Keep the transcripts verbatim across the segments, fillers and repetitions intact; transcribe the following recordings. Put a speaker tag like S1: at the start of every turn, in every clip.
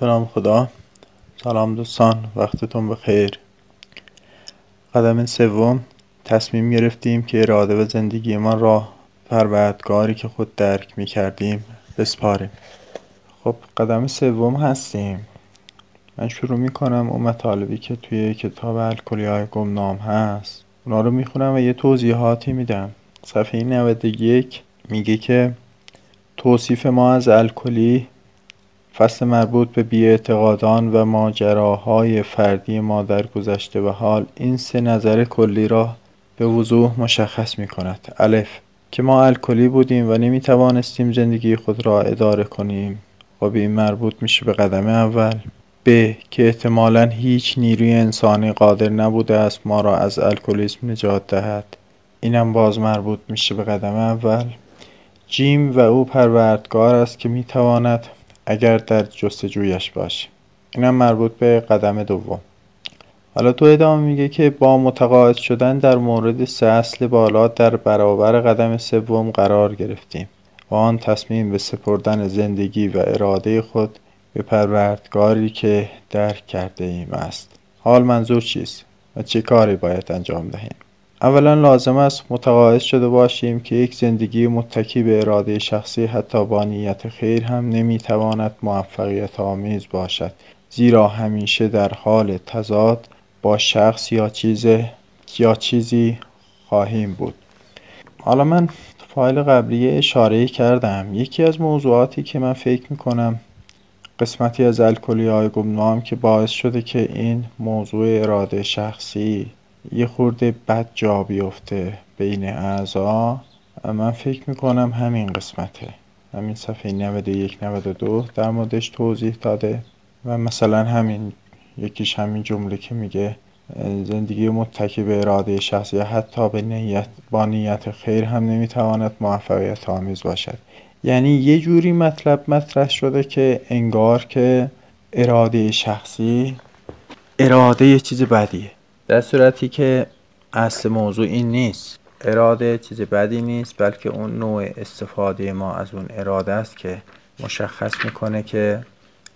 S1: به نام خدا. سلام دوستان، وقتتون بخیر. قدم سوم، تصمیم گرفتیم که اراده و زندگی ما را پروردگاری که خود درک می کردیم بسپاریم. خب قدم سوم هستیم. من شروع می کنم اون مطالبی که توی کتاب الکلیای گمنام هست اونا رو می خونم و یه توضیحاتی میدم. صفحه نود و یک میگه که توصیف ما از الکلی، فصل مربوط به بی‌اعتقادان و ماجراهای فردی ما در گذشته و حال، این سه نظر کلی را به وضوح مشخص می کند. الف، که ما الکلی بودیم و نمی توانستیم زندگی خود را اداره کنیم. خب این مربوط میشه به قدم اول. ب، که احتمالاً هیچ نیروی انسانی قادر نبوده است ما را از الکلیسم نجات دهد. اینم باز مربوط میشه به قدم اول. جیم، و او پروردگار است که می تواند اگر در جستجویش باشیم. اینم مربوط به قدم دوم. حالا تو ادامه میگه که با متقاعد شدن در مورد سه اصل بالا در برابر قدم سوم قرار گرفتیم و آن تصمیم به سپردن زندگی و اراده خود به پروردگاری که درک کرده ایم است. حال منظور چیست و چه کاری باید انجام دهیم؟ اولا لازم است متقاعد شده باشیم که یک زندگی متکی به اراده شخصی حتی با نیت خیر هم نمیتواند موفقیت آمیز باشد، زیرا همیشه در حال تضاد با شخص یا چیز یا چیزی خواهیم بود. حالا من تو فایل قبلی اشاره کردم. یکی از موضوعاتی که من فکر میکنم قسمتی از الکلیای گمنام که باعث شده که این موضوع اراده شخصی یه خورده بد جا بیفته بین اعضا، من فکر میکنم همین قسمته، همین صفحه نود و یک نود و دو در موردش توضیح داده و مثلا همین یکیش همین جمله که میگه زندگی متکی به اراده شخصی حتی به نیت با نیت خیر هم نمیتواند موفقیت آمیز باشد. یعنی یه جوری مطلب مطرح شده که انگار که اراده شخصی اراده یه چیز بدیه، در صورتی که اصل موضوع این نیست. اراده چیز بدی نیست، بلکه اون نوع استفاده ما از اون اراده است که مشخص میکنه که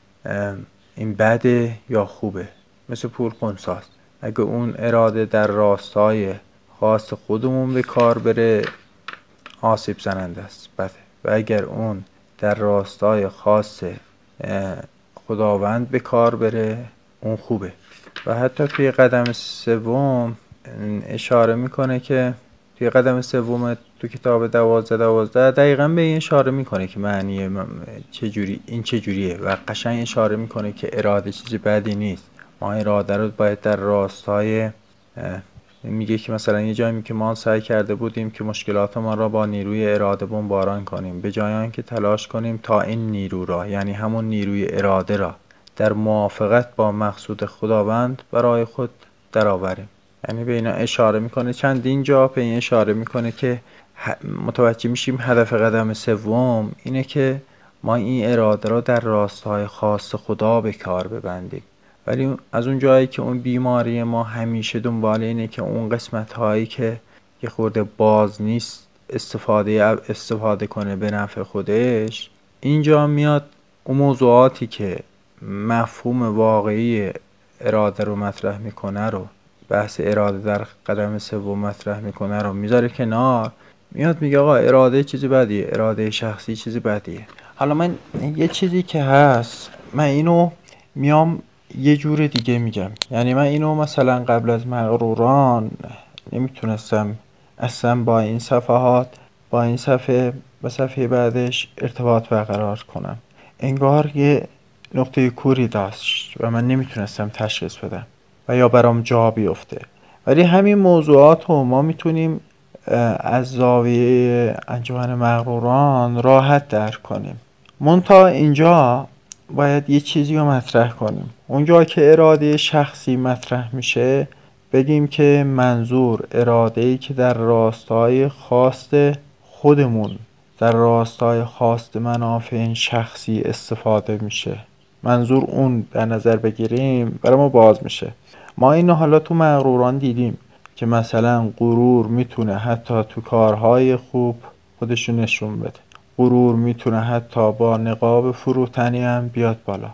S1: این بده یا خوبه. مثل پول خنثی، اگه اون اراده در راستای خاص خودمون به کار بره آسیب زننده است، بده، و اگر اون در راستای خاص خداوند به کار بره اون خوبه. و حتی توی قدم سوم اشاره میکنه که توی قدم سوم تو کتاب دوازده دوازده دقیقا به این اشاره میکنه که معنی چجوری این چجوریه و قشنگ اشاره میکنه که اراده چیزی بدی نیست. ما اراده رو باید در راستای، میگه که مثلا یه جایی که ما سعی کرده بودیم که مشکلات ما را با نیروی اراده بمباران کنیم، به جای آنکه تلاش کنیم تا این نیرو را، یعنی همون نیروی اراده را، در موافقت با مقصود خداوند برای خود درآوریم. یعنی به اینا اشاره میکنه. چندین جا به این اشاره میکنه که متوجه میشیم هدف قدم سوم اینه که ما این اراده را در راستای خاص خدا به کار ببندیم. ولی از اون جایی که اون بیماری ما همیشه دنبال اینه که اون قسمت هایی که یه خورده باز نیست استفاده استفاده کنه به نفع خودش، اینجا میاد اون موضوعاتی که مفهوم واقعی اراده رو مطرح میکنه رو، بحث اراده در قدم سوم مطرح میکنه رو میذاره کنار، میاد میگه آقا اراده چیزی بدیه، اراده شخصی چیزی بدیه. حالا من یه چیزی که هست، من اینو میام یه جور دیگه میگم. یعنی من اینو مثلا قبل از مغروران نمیتونستم اصلا با این صفحات با این صفحه و صفحه بعدش ارتباط برقرار کنم. انگار یه نقطه کوری داشت و من نمیتونستم تشخیص بدم و یا برام جا بیفته. ولی همین موضوعات رو ما میتونیم از زاویه انجمن مغروران راحت درک کنیم. منتها اینجا باید یه چیزی رو مطرح کنیم. اونجا که اراده شخصی مطرح میشه بگیم که منظور اراده‌ای که در راستای خواست خودمون، در راستای خواست منافع این شخصی استفاده میشه، منظور اون در نظر بگیریم برای ما باز میشه. ما اینو حالا تو مغروران دیدیم که مثلا غرور میتونه حتی تو کارهای خوب خودشو نشون بده. غرور میتونه حتی با نقاب فروتنی هم بیاد بالا.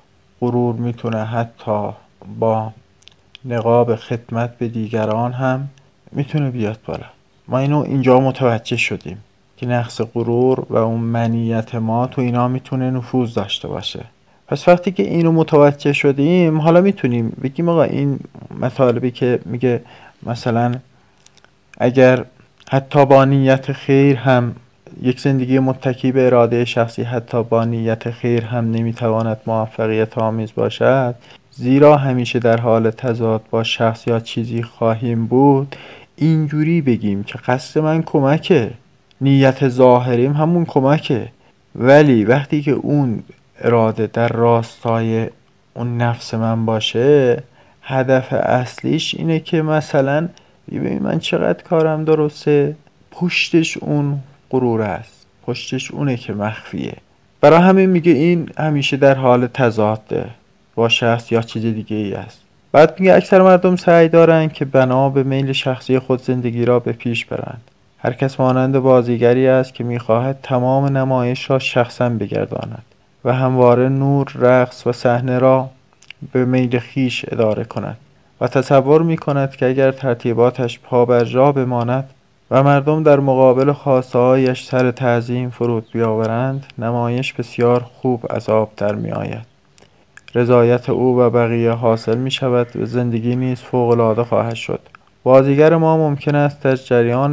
S1: غرور میتونه حتی با نقاب خدمت به دیگران هم میتونه بیاد بالا. ما اینو اینجا متوجه شدیم که نقص غرور و اون منیت ما تو اینا میتونه نفوذ داشته باشه. پس وقتی که اینو متوجه شدیم، حالا میتونیم بگیم آقا این مطالبی که میگه مثلا اگر حتی با نیت خیر هم یک زندگی متکی به اراده شخصی حتی با نیت خیر هم نمیتواند موفقیت آمیز باشد، زیرا همیشه در حال تضاد با شخص یا چیزی خواهیم بود. اینجوری بگیم که قصد من کمکه، نیت ظاهریم همون کمکه، ولی وقتی که اون اراده در راستای اون نفس من باشه، هدف اصلیش اینه که مثلا ببین من چقدر کارم درسته، پشتش اون غرور است، پشتش اونه که مخفیه. برای همین میگه این همیشه در حال تضاده با شخص یا چیز دیگه ای است. بعد میگه اکثر مردم سعی دارن که بنا به میل شخصی خود زندگی را به پیش برند. هر کس مانند بازیگری است که میخواهد تمام نمایش را شخصا بگرداند و همواره نور، رقص و صحنه را به میل خیش اداره کند و تصور میکند که اگر ترتیباتش پا بر جا بماند و مردم در مقابل خواسته هایش سر تعظیم فرود بیاورند، نمایش بسیار خوب از آب در می آید. رضایت او و بقیه حاصل می شود و زندگی نیز فوق العاده خواهد شد. بازیگر ما ممکن است در جریان